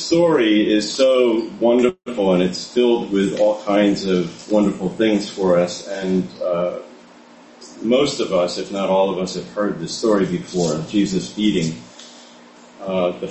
story is so wonderful, and it's filled with all kinds of wonderful things for us. And most of us, if not all of us, have heard this story before of Jesus feeding the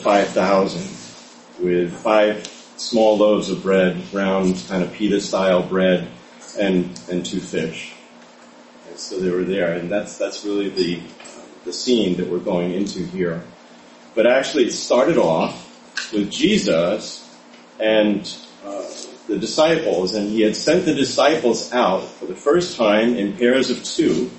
5,000 with 5 small loaves of bread, round kind of pita-style bread, and 2 fish. And so they were there, and that's really the scene that we're going into here. But actually, it started off with Jesus and the disciples, and he had sent the disciples out for the first time in pairs of 2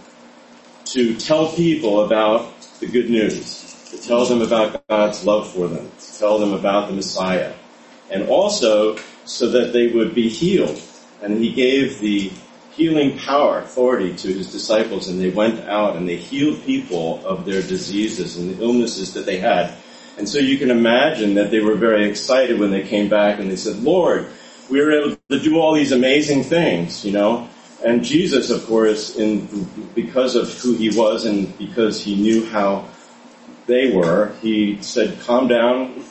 to tell people about the good news, to tell them about God's love for them, to tell them about the Messiah, and also so that they would be healed. And he gave the healing power, authority to his disciples, and they went out and they healed people of their diseases and the illnesses that they had. And so you can imagine that they were very excited when they came back and they said, Lord, we were able to do all these amazing things, you know. And Jesus, of course, because of who he was and because he knew how they were, he said, calm down,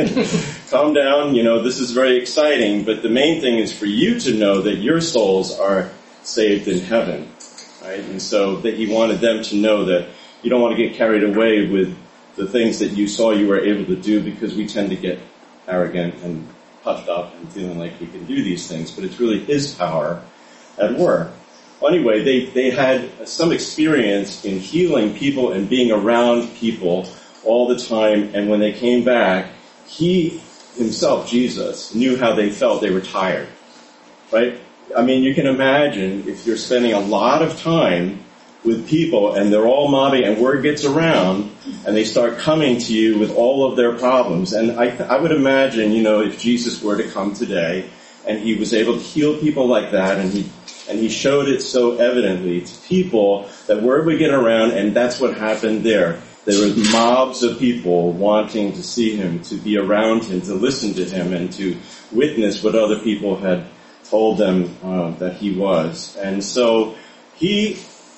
calm down, you know, this is very exciting, but the main thing is for you to know that your souls are saved in heaven, right? And so that he wanted them to know that you don't want to get carried away with the things that you saw you were able to do, because we tend to get arrogant and puffed up and feeling like we can do these things, but it's really his power at work. Well, anyway, they had some experience in healing people and being around people all the time, and when they came back, he himself, Jesus, knew how they felt. They were tired, right? I mean, you can imagine if you're spending a lot of time with people and they're all mobbing and word gets around and they start coming to you with all of their problems. And I would imagine, you know, if Jesus were to come today and he was able to heal people like that, and he showed it so evidently to people that word would get around, and that's what happened there. There were mobs of people wanting to see him, to be around him, to listen to him, and to witness what other people had told them that he was. And so he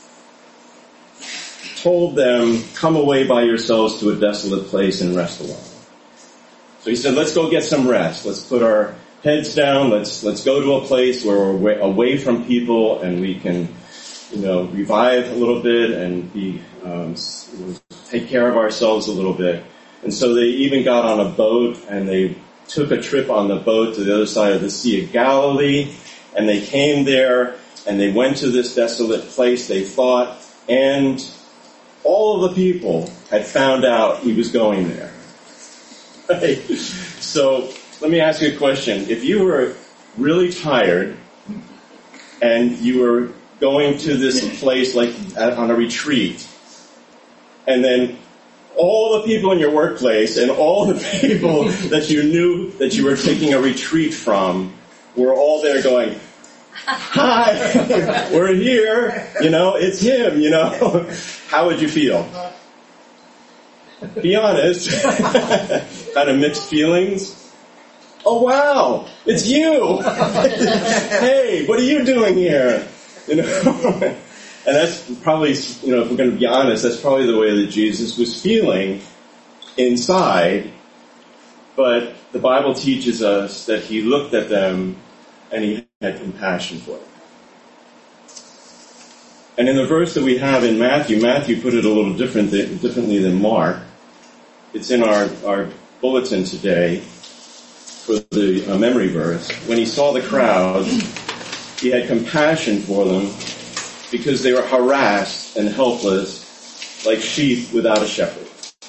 told them, come away by yourselves to a desolate place and rest a while. So he said, let's go get some rest. Let's put our heads down. Let's go to a place where we're away from people and we can, you know, revive a little bit and be take care of ourselves a little bit. And so they even got on a boat and they took a trip on the boat to the other side of the Sea of Galilee, and they came there and they went to this desolate place, they thought, and all of the people had found out he was going there. Right? So let me ask you a question. If you were really tired and you were going to this place like on a retreat, and then all the people in your workplace and all the people that you knew that you were taking a retreat from were all there going, hi, we're here, you know, it's him, you know. How would you feel? Be honest. Kind of mixed feelings. Oh wow, it's you. Hey, what are you doing here? You know. And that's probably, you know, if we're going to be honest, that's probably the way that Jesus was feeling inside. But the Bible teaches us that he looked at them and he had compassion for them. And in the verse that we have in Matthew put it a little differently than Mark. It's in our bulletin today for the memory verse. When he saw the crowd, he had compassion for them, because they were harassed and helpless like sheep without a shepherd.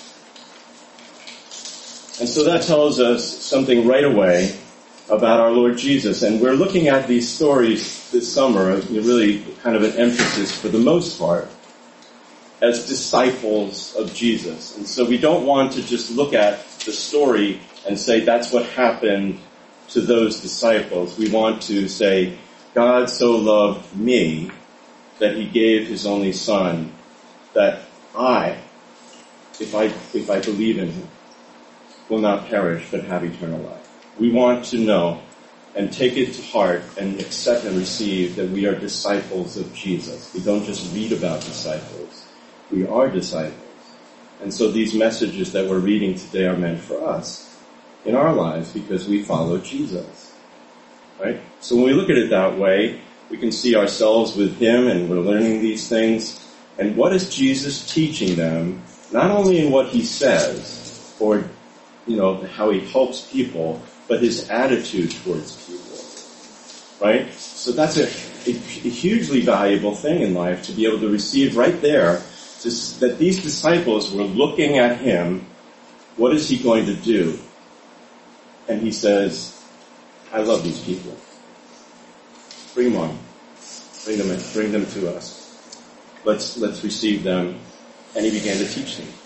And so that tells us something right away about our Lord Jesus. And we're looking at these stories this summer, really kind of an emphasis for the most part, as disciples of Jesus. And so we don't want to just look at the story and say that's what happened to those disciples. We want to say, God so loved me that he gave his only son, that if I believe in him, will not perish but have eternal life. We want to know and take it to heart and accept and receive that we are disciples of Jesus. We don't just read about disciples. We are disciples. And so these messages that we're reading today are meant for us. in our lives because we follow Jesus, right? So when we look at it that way, we can see ourselves with him and we're learning these things. And what is Jesus teaching them? Not only in what he says or, how he helps people, but his attitude towards people, right? So that's a hugely valuable thing in life to be able to receive right there that these disciples were looking at him. What is he going to do? And he says, I love these people. Bring them on. Bring them to us. Let's receive them. And he began to teach them.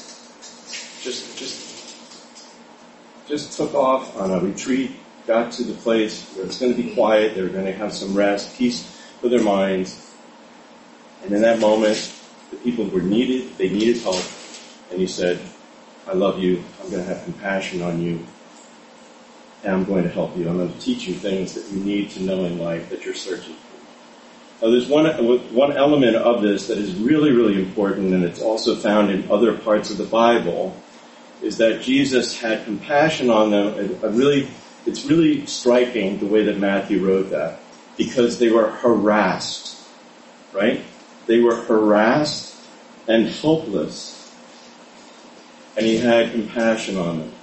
Just took off on a retreat, got to the place where it's going to be quiet, they were going to have some rest, peace for their minds. And in that moment, the people they needed help. And he said, I love you, I'm going to have compassion on you, and I'm going to help you. I'm going to teach you things that you need to know in life that you're searching for. Now there's one element of this that is really, really important, and it's also found in other parts of the Bible, is that Jesus had compassion on them. It's really striking the way that Matthew wrote that, because they were harassed, right? They were harassed and helpless, and he had compassion on them.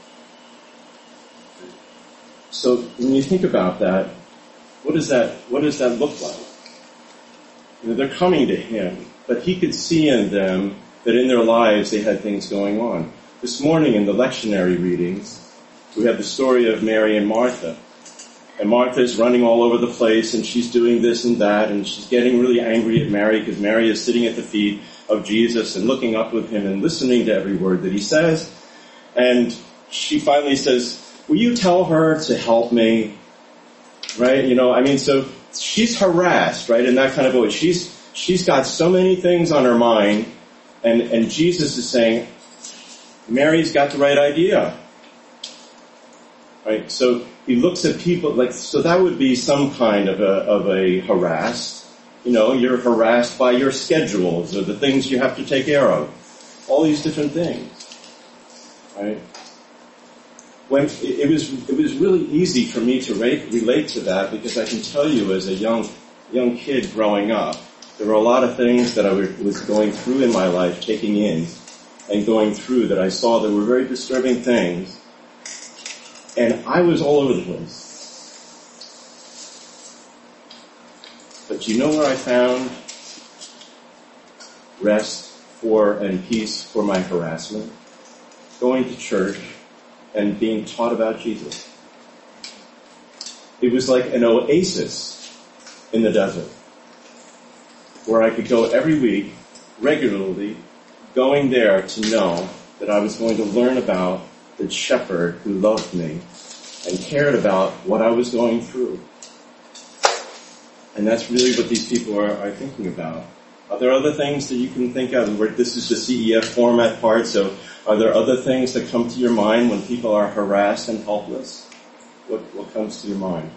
So when you think about that, what does that look like? They're coming to him, but he could see in them that in their lives they had things going on. This morning in the lectionary readings, we have the story of Mary and Martha. And Martha's running all over the place, and she's doing this and that, and she's getting really angry at Mary because Mary is sitting at the feet of Jesus and looking up with him and listening to every word that he says. And she finally says, will you tell her to help me? Right? So she's harassed, right? In that kind of way. She's got so many things on her mind, and Jesus is saying, Mary's got the right idea. Right? So he looks at people so that would be some kind of a harassed. You're harassed by your schedules or the things you have to take care of. All these different things. Right? When it was really easy for me to relate to that, because I can tell you as a young kid growing up, there were a lot of things that I was going through in my life, taking in and going through, that I saw that were very disturbing things, and I was all over the place. But you know where I found rest and peace for my harassment? Going to church and being taught about Jesus. It was like an oasis in the desert, where I could go every week, regularly, going there to know that I was going to learn about the shepherd who loved me and cared about what I was going through. And that's really what these people are thinking about. Are there other things that you can think of? This is the CEF format part, so are there other things that come to your mind when people are harassed and helpless? What comes to your mind?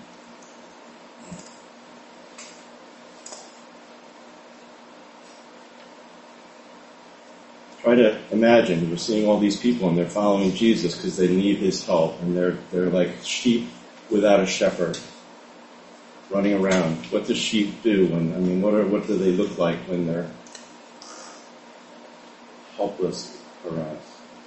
Try to imagine we're seeing all these people and they're following Jesus because they need his help, and they're like sheep without a shepherd running around. What do sheep do what do they look like when they're helpless, harassed?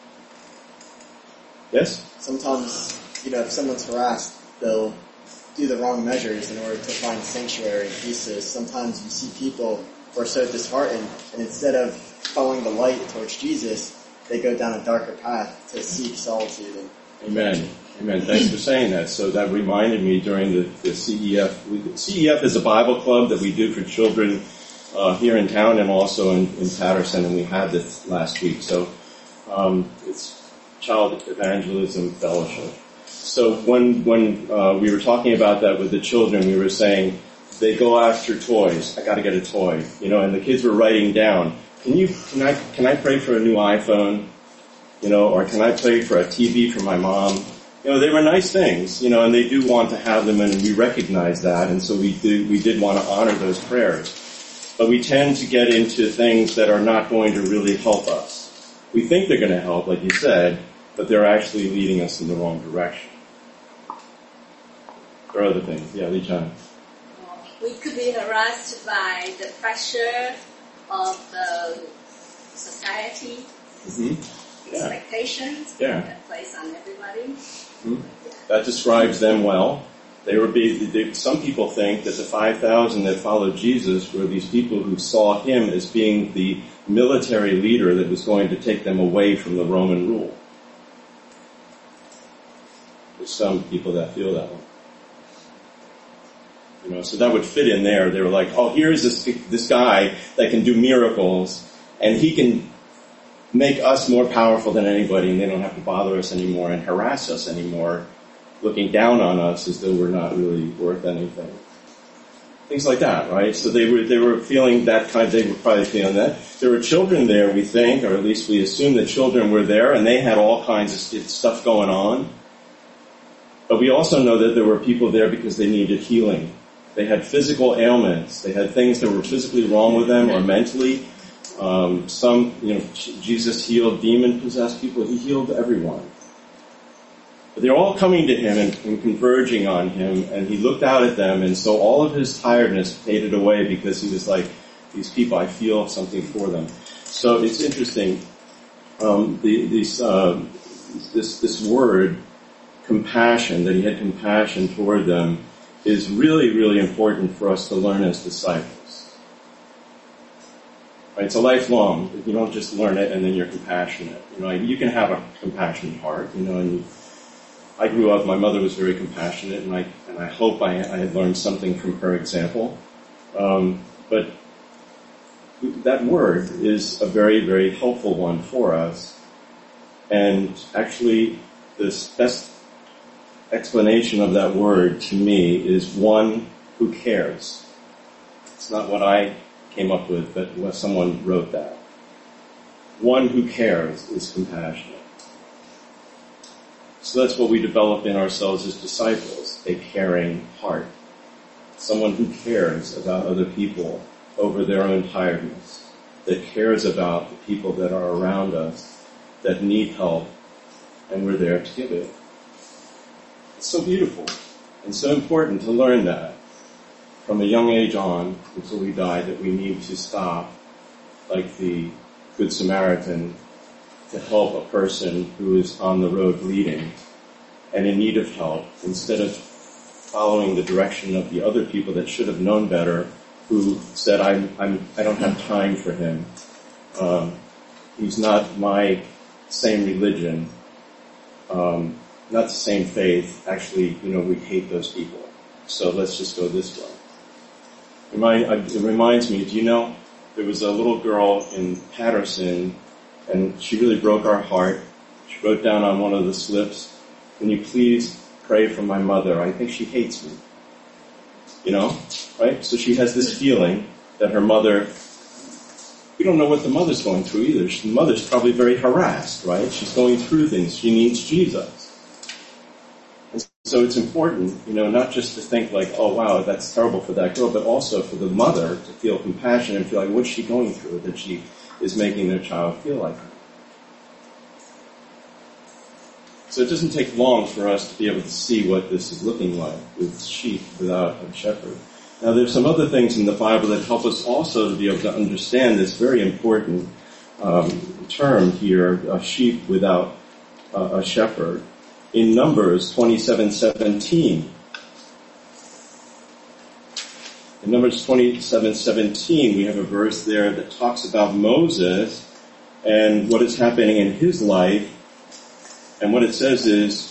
Yes? Sometimes, if someone's harassed, they'll do the wrong measures in order to find sanctuary and peace. Sometimes you see people who are so disheartened, and instead of following the light towards Jesus, they go down a darker path to seek solitude. Amen. Thanks for saying that. So that reminded me during the CEF. CEF is a Bible club that we do for children here in town and also in Patterson, and we had this last week. So it's Child Evangelism Fellowship. So when we were talking about that with the children, we were saying they go after toys. I got to get a toy, and the kids were writing down. Can I pray for a new iPhone? Or can I pray for a TV for my mom? They were nice things, and they do want to have them, and we recognize that, and so we did want to honor those prayers. But we tend to get into things that are not going to really help us. We think they're going to help, like you said, but they're actually leading us in the wrong direction. There are other things. Yeah, Li Chan. We could be harassed by the pressure of the society, expectations that place on everybody. Mm-hmm. That describes them well. Some people think that the 5,000 that followed Jesus were these people who saw him as being the military leader that was going to take them away from the Roman rule. There's some people that feel that way. So that would fit in there. They were like, oh, here's this guy that can do miracles, and he can make us more powerful than anybody, and they don't have to bother us anymore and harass us anymore, looking down on us as though we're not really worth anything. Things like that, right? So they were feeling that they were probably feeling that. There were children there, we think, or at least we assume that children were there, and they had all kinds of stuff going on. But we also know that there were people there because they needed healing. They had physical ailments. They had things that were physically wrong with them or mentally. Jesus healed demon-possessed people. He healed everyone. But they're all coming to him and converging on him, and he looked out at them, and so all of his tiredness faded away because he was like, these people, I feel something for them. So it's interesting. This word, compassion, that he had compassion toward them, is really, really important for us to learn as disciples. Right? It's a lifelong. You don't just learn it and then you're compassionate. You can have a compassionate heart, and I grew up, my mother was very compassionate, and I hope I had learned something from her example. But that word is a very, very helpful one for us. And actually, the best explanation of that word to me is one who cares. It's not what I came up with, but someone wrote that. One who cares is compassionate. So that's what we develop in ourselves as disciples, a caring heart. Someone who cares about other people over their own tiredness, that cares about the people that are around us, that need help, and we're there to give it. It's so beautiful and so important to learn that from a young age on until we die, that we need to stop, like the Good Samaritan, to help a person who is on the road bleeding and in need of help, instead of following the direction of the other people that should have known better, who said, I don't have time for him. He's not my same religion, not the same faith. Actually, we hate those people. So let's just go this way. It reminds me, there was a little girl in Patterson, and she really broke our heart. She wrote down on one of the slips, "Can you please pray for my mother? I think she hates me." Right? So she has this feeling that her mother, we don't know what the mother's going through either. The mother's probably very harassed, right? She's going through things. She needs Jesus. And so it's important, not just to think like, oh wow, that's terrible for that girl, but also for the mother to feel compassion and feel like, what's she going through that she is making their child feel like her. So it doesn't take long for us to be able to see what this is looking like with sheep without a shepherd. Now there's some other things in the Bible that help us also to be able to understand this very important term here, a sheep without a shepherd. In Numbers 27:17. In Numbers 27:17, we have a verse there that talks about Moses and what is happening in his life. And what it says is,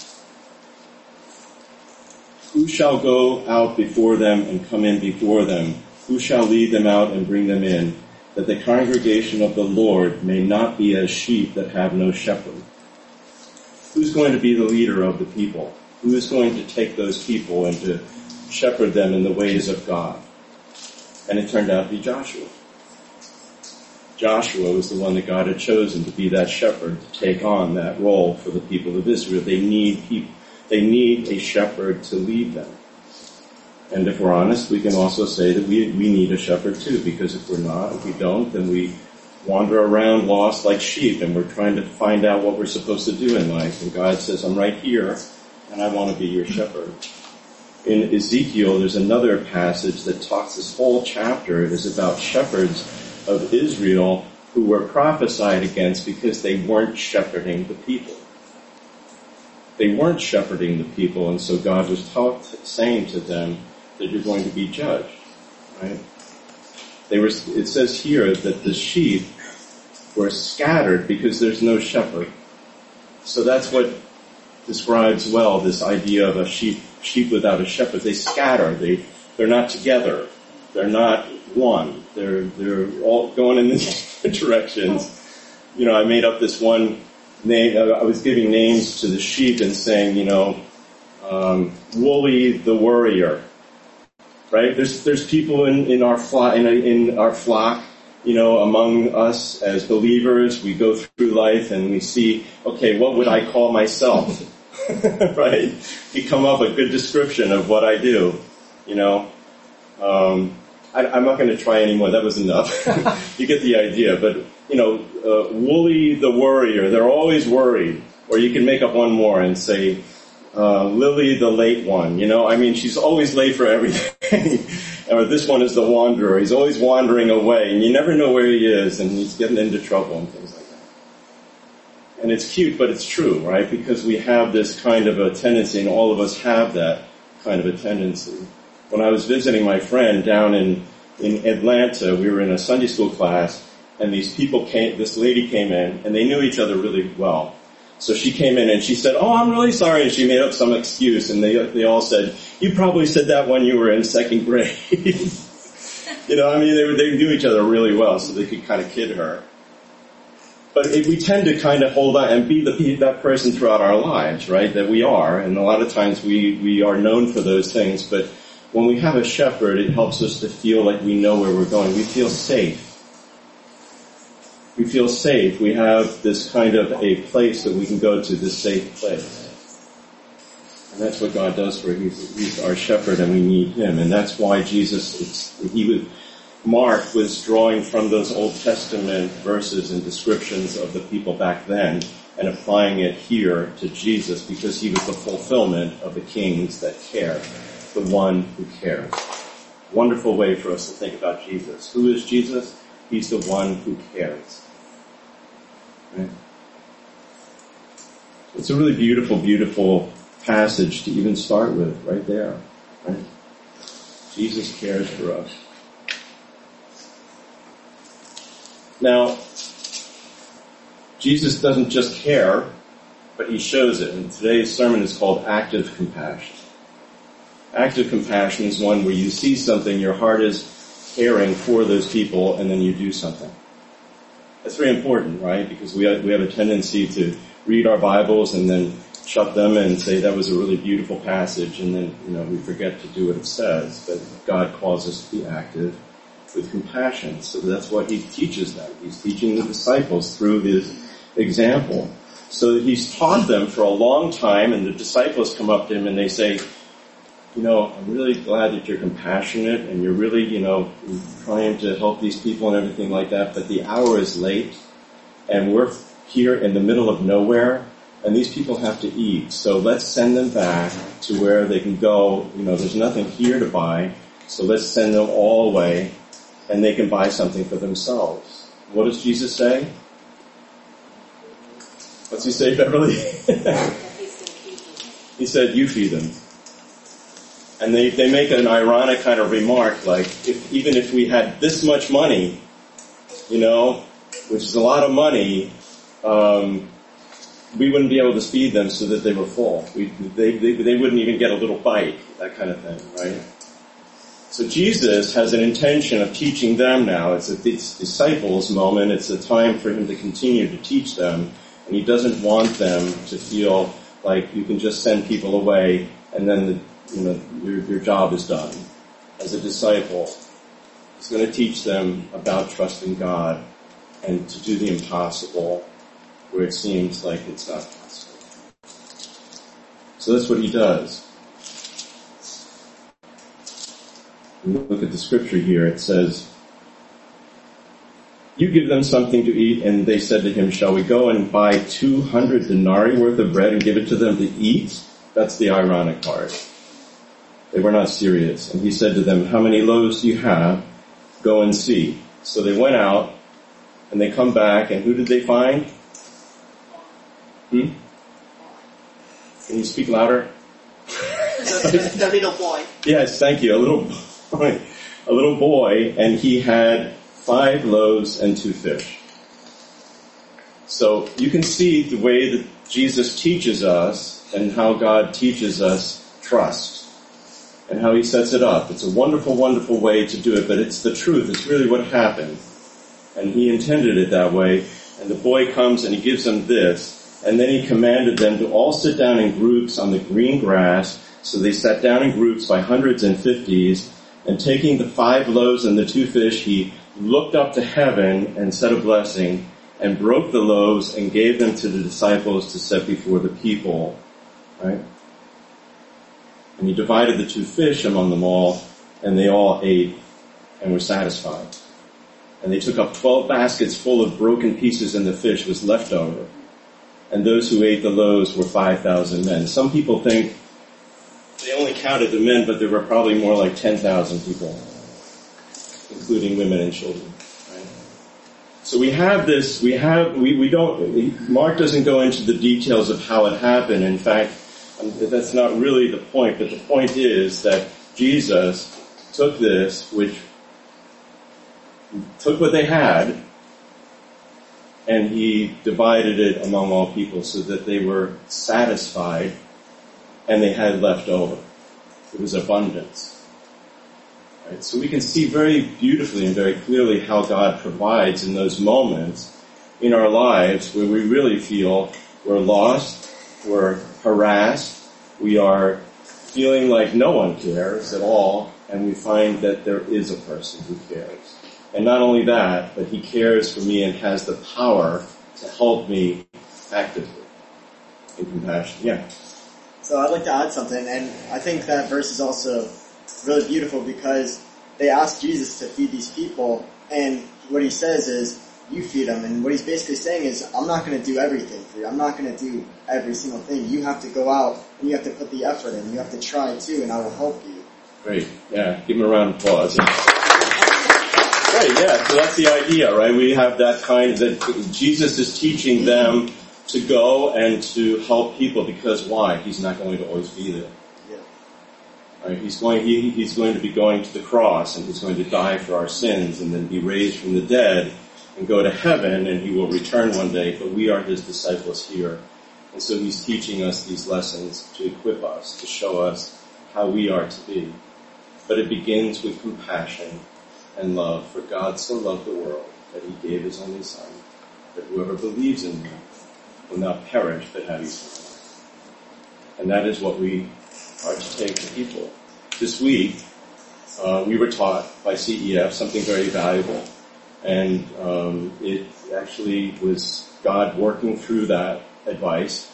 "Who shall go out before them and come in before them? Who shall lead them out and bring them in? That the congregation of the Lord may not be as sheep that have no shepherd." Who's going to be the leader of the people? Who is going to take those people and to shepherd them in the ways of God? And it turned out to be Joshua. Joshua was the one that God had chosen to be that shepherd, to take on that role for the people of Israel. They need a shepherd to lead them. And if we're honest, we can also say that we need a shepherd too, because if we don't, then we wander around lost like sheep, and we're trying to find out what we're supposed to do in life. And God says, I'm right here, and I want to be your shepherd. In Ezekiel, there's another passage that talks, this whole chapter is about shepherds of Israel who were prophesied against because they weren't shepherding the people. They weren't shepherding the people, and so God was saying to them that you're going to be judged, right? It says here that the sheep were scattered because there's no shepherd. So that's what describes well this idea of a sheep without a shepherd. They scatter. They're not together. They're not one. They're all going in different directions. You know, I made up this one name. I was giving names to the sheep and saying, Wooly the worrier. Right? There's people in our flock, among us as believers. We go through life and we see, okay, what would I call myself? Right? You come up with a good description of what I do. I'm not going to try anymore. That was enough. You get the idea. But Wooly the worrier. They're always worried. Or you can make up one more and say, Lily the late one, she's always late for everything. Or this one is the wanderer. He's always wandering away, and you never know where he is, and he's getting into trouble and things like that. And it's cute, but it's true, right? Because we have this kind of a tendency, and all of us have that kind of a tendency. When I was visiting my friend down in Atlanta, we were in a Sunday school class, and this lady came in, and they knew each other really well. So she came in and she said, "Oh, I'm really sorry," and she made up some excuse, and they all said, "You probably said that when you were in second grade." They knew each other really well, so they could kind of kid her. But we tend to kind of hold on and be that person throughout our lives, right? That we are, and a lot of times we are known for those things. But when we have a shepherd, it helps us to feel like we know where we're going. We feel safe. We feel safe. We have this kind of a place that we can go to, this safe place. And that's what God does for us. He's our shepherd, and we need him. And that's why Mark was drawing from those Old Testament verses and descriptions of the people back then and applying it here to Jesus, because he was the fulfillment of the kings that care, the one who cares. Wonderful way for us to think about Jesus. Who is Jesus? He's the one who cares. Right? It's a really beautiful, beautiful passage to even start with, right there. Right? Jesus cares for us. Now, Jesus doesn't just care, but he shows it. And today's sermon is called Active Compassion. Active compassion is one where you see something, your heart is caring for those people, and then you do something. That's very important, right? Because we have a tendency to read our Bibles and then shut them and say that was a really beautiful passage, and then we forget to do what it says. But God calls us to be active with compassion. So that's what he teaches them. He's teaching the disciples through this example. So he's taught them for a long time, and the disciples come up to him and they say, I'm really glad that you're compassionate and you're really, trying to help these people and everything like that, but the hour is late and we're here in the middle of nowhere and these people have to eat. So let's send them back to where they can go. There's nothing here to buy, so let's send them all away and they can buy something for themselves. What does Jesus say? What's he say, Beverly? He said, you feed them. And they make an ironic kind of remark, like, even if we had this much money, which is a lot of money, we wouldn't be able to feed them so that they were full. They wouldn't even get a little bite, that kind of thing, right? So Jesus has an intention of teaching them now. It's a disciples' moment. It's a time for him to continue to teach them. And he doesn't want them to feel like you can just send people away and then your job is done. As a disciple, he's going to teach them about trusting God and to do the impossible where it seems like it's not possible. So that's what he does. When you look at the scripture here, it says, You give them something to eat. And they said to him, shall we go and buy 200 denarii worth of bread and give it to them to eat? That's the ironic part. They were not serious. And he said to them, how many loaves do you have? Go and see. So they went out and they come back, and who did they find? Can you speak louder? The little boy. Yes, thank you. A little boy, and he had 5 loaves and 2 fish. So you can see the way that Jesus teaches us and how God teaches us trust and how he sets it up. It's a wonderful, wonderful way to do it, but it's the truth. It's really what happened. And he intended it that way. And the boy comes and he gives them this, and then he commanded them to all sit down in groups on the green grass. So they sat down in groups by hundreds and fifties, and taking the 5 loaves and the 2 fish, he looked up to heaven and said a blessing, and broke the loaves and gave them to the disciples to set before the people. Right? And he divided the 2 fish among them all, and they all ate and were satisfied. And they took up 12 baskets full of broken pieces, and the fish was left over. And those who ate the loaves were 5,000 men. Some people think they only counted the men, but there were probably more like 10,000 people, including women and children. Right? So we have this, Mark doesn't go into the details of how it happened. In fact, that's not really the point, but the point is that Jesus took what they had, and he divided it among all people so that they were satisfied and they had left over. It was abundance. Right? So we can see very beautifully and very clearly how God provides in those moments in our lives where we really feel we're lost, we're harassed, we are feeling like no one cares at all, and we find that there is a person who cares. And not only that, but he cares for me and has the power to help me actively in compassion. Yeah. So I'd like to add something, and I think that verse is also really beautiful because they asked Jesus to feed these people, and what he says is, you feed them. And what he's basically saying is, I'm not going to do everything for you. I'm not going to do every single thing. You have to go out, and you have to put the effort in. You have to try too, and I will help you. Great. Yeah. Give him a round of applause. Right, yeah, so that's the idea, right? We have that that Jesus is teaching them to go and to help people because why? He's not going to always be there. Yeah. Right? He's going to be going to the cross, and he's going to die for our sins and then be raised from the dead and go to heaven, and he will return one day, but we are his disciples here. And so he's teaching us these lessons to equip us, to show us how we are to be. But it begins with compassion and love, for God so loved the world that he gave his only Son, that whoever believes in him will not perish but have eternal life. And that is what we are to take to people. This week, we were taught by CEF something very valuable, and it actually was God working through that advice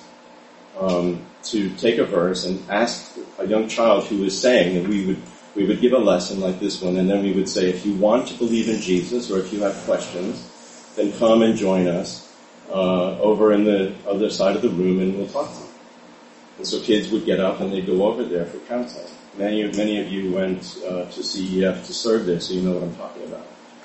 to take a verse and ask a young child who was saying, and we would give a lesson like this one, and then we would say, if you want to believe in Jesus, or if you have questions, then come and join us over in the other side of the room, and we'll talk to you. And so kids would get up and they'd go over there for counseling. Many of you went to CEF to serve there, so you know what I'm talking about.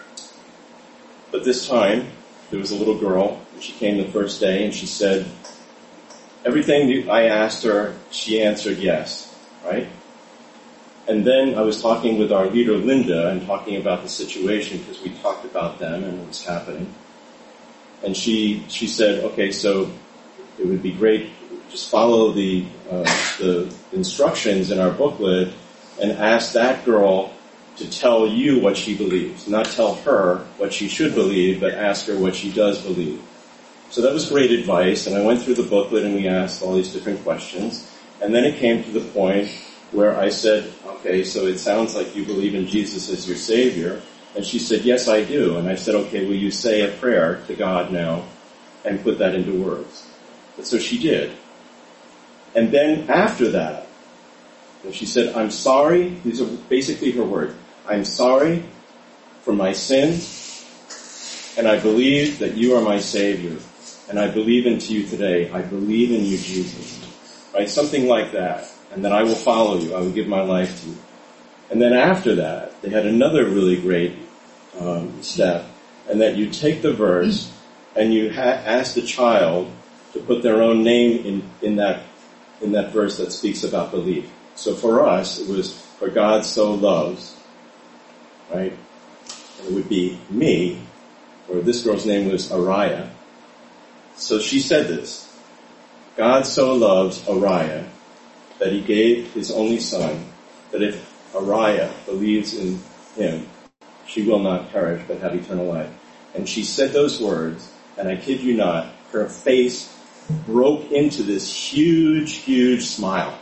But this time, there was a little girl, and she came the first day, and she said, everything I asked her, she answered yes, right? And then I was talking with our leader, Linda, and talking about the situation because we talked about them and what was happening. And she said, okay, so it would be great, just follow the instructions in our booklet and ask that girl to tell you what she believes. Not tell her what she should believe, but ask her what she does believe. So that was great advice, and I went through the booklet and we asked all these different questions. And then it came to the point where I said, okay, so it sounds like you believe in Jesus as your Savior. And she said, yes, I do. And I said, okay, will you say a prayer to God now and put that into words? And so she did. And then after that, she said, I'm sorry. These are basically her words. I'm sorry for my sins, and I believe that you are my Savior, and I believe into you today. I believe in you, Jesus. Right? Something like that. And then I will follow you. I will give my life to you. And then after that, they had another really great step, and that you take the verse and you ask the child to put their own name in that verse that speaks about belief. So for us, it was, for God so loves, right? And it would be me, or this girl's name was Araya. So she said this: God so loves Araya that he gave his only son, that if Araya believes in him, she will not perish but have eternal life. And she said those words, and I kid you not, her face broke into this huge, huge smile.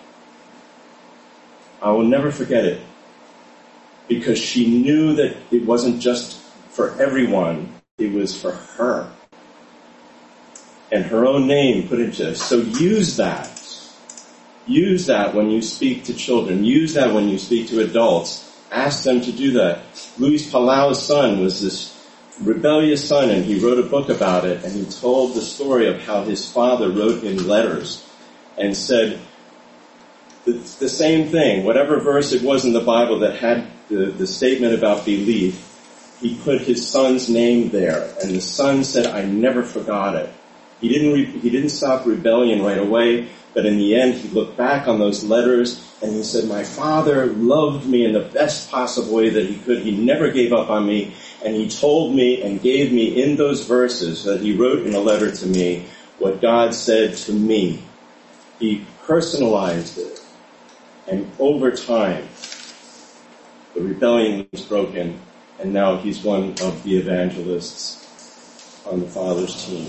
I will never forget it, because she knew that it wasn't just for everyone, it was for her. And her own name put into it. So use that. Use that when you speak to children. Use that when you speak to adults. Ask them to do that. Luis Palau's son was this rebellious son, and he wrote a book about it, and he told the story of how his father wrote him letters and said the same thing. Whatever verse it was in the Bible that had the statement about belief, he put his son's name there, and the son said, I never forgot it. He didn't stop rebellion right away, but in the end he looked back on those letters and he said, my father loved me in the best possible way that he could. He never gave up on me, and he told me and gave me in those verses that he wrote in a letter to me what God said to me. He personalized it, and over time the rebellion was broken, and now he's one of the evangelists on the Father's team.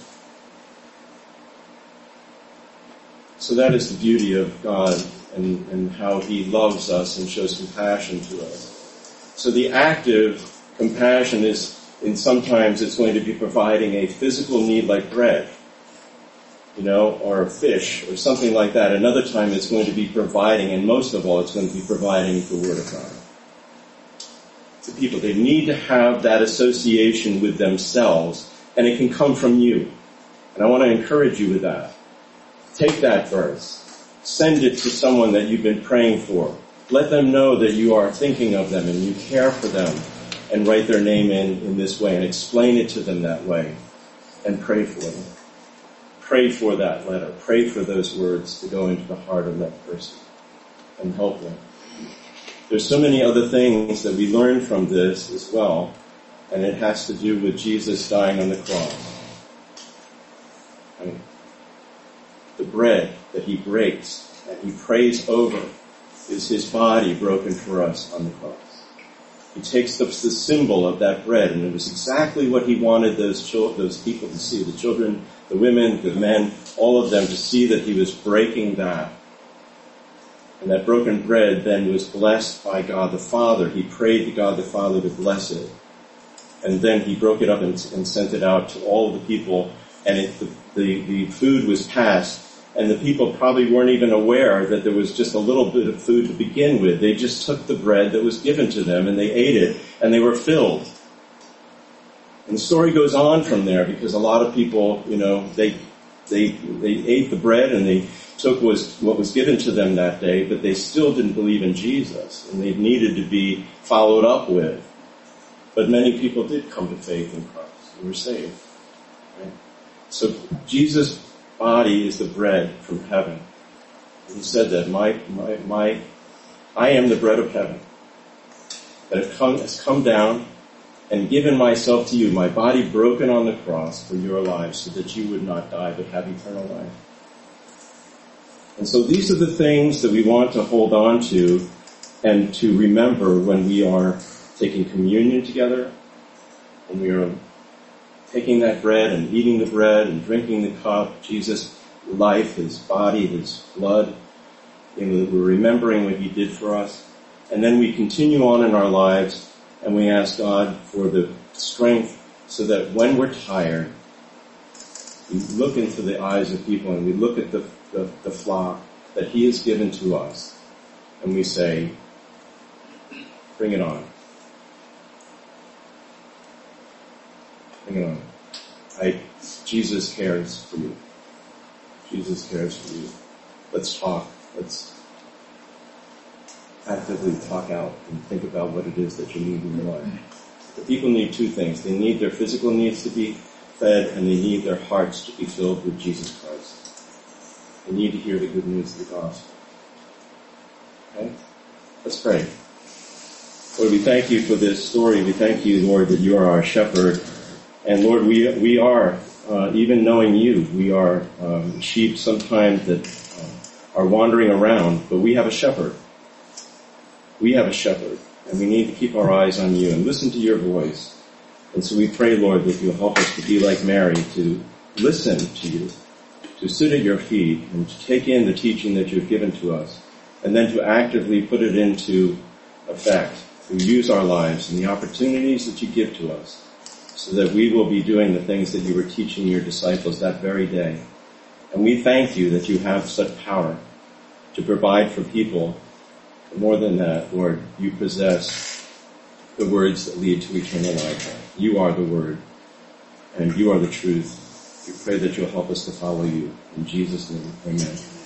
So that is the beauty of God and how he loves us and shows compassion to us. So the active compassion is, and sometimes it's going to be providing a physical need like bread, or fish or something like that. Another time it's going to be providing, and most of all it's going to be providing the Word of God to people. They need to have that association with themselves, and it can come from you. And I want to encourage you with that. Take that verse. Send it to someone that you've been praying for. Let them know that you are thinking of them and you care for them, and write their name in this way and explain it to them that way, and pray for them. Pray for that letter. Pray for those words to go into the heart of that person and help them. There's so many other things that we learn from this as well, and it has to do with Jesus dying on the cross. Right? The bread that he breaks and he prays over is his body broken for us on the cross. He takes the symbol of that bread, and it was exactly what he wanted those people to see, the children, the women, the men, all of them, to see that he was breaking that. And that broken bread then was blessed by God the Father. He prayed to God the Father to bless it. And then he broke it up and sent it out to all the people, and the food was passed. And the people probably weren't even aware that there was just a little bit of food to begin with. They just took the bread that was given to them and they ate it, and they were filled. And the story goes on from there, because a lot of people, they ate the bread and they took what was given to them that day, but they still didn't believe in Jesus, and they needed to be followed up with. But many people did come to faith in Christ and were saved. Right? So Jesus' body is the bread from heaven. And he said that I am the bread of heaven that has come down and given myself to you, my body broken on the cross for your lives, so that you would not die but have eternal life. And so these are the things that we want to hold on to and to remember when we are taking communion together, when we are taking that bread and eating the bread and drinking the cup, Jesus' life, his body, his blood. We're remembering what he did for us. And then we continue on in our lives, and we ask God for the strength so that when we're tired, we look into the eyes of people and we look at the flock that he has given to us, and we say, bring it on. Hang on. Jesus cares for you. Jesus cares for you. Let's talk. Let's actively talk out and think about what it is that you need in your life. The people need two things. They need their physical needs to be fed, and they need their hearts to be filled with Jesus Christ. They need to hear the good news of the gospel. Okay? Let's pray. Lord, we thank you for this story. We thank you, Lord, that you are our shepherd. And Lord, we are, even knowing you, we are sheep sometimes that are wandering around, but we have a shepherd. We have a shepherd, and we need to keep our eyes on you and listen to your voice. And so we pray, Lord, that you'll help us to be like Mary, to listen to you, to sit at your feet, and to take in the teaching that you've given to us, and then to actively put it into effect, to use our lives and the opportunities that you give to us, so that we will be doing the things that you were teaching your disciples that very day. And we thank you that you have such power to provide for people. But more than that, Lord, you possess the words that lead to eternal life. You are the Word, and you are the truth. We pray that you'll help us to follow you. In Jesus' name, amen.